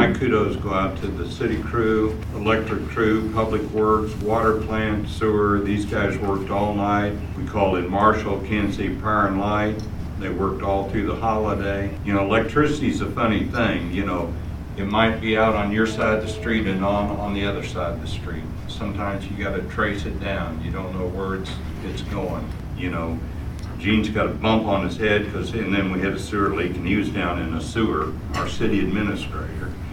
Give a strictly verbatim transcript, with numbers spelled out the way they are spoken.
my kudos go out to the city crew, electric crew, public works, water plant, sewer. These guys worked all night. We called in Marshall, Kansas City Power and Light. They worked all through the holiday. You know, electricity's a funny thing, you know. It might be out on your side of the street and on, on the other side of the street. Sometimes you gotta trace it down. You don't know where it's, it's going, you know. Gene's got a bump on his head because, and then we had a sewer leak and he was down in a sewer, our city administrator.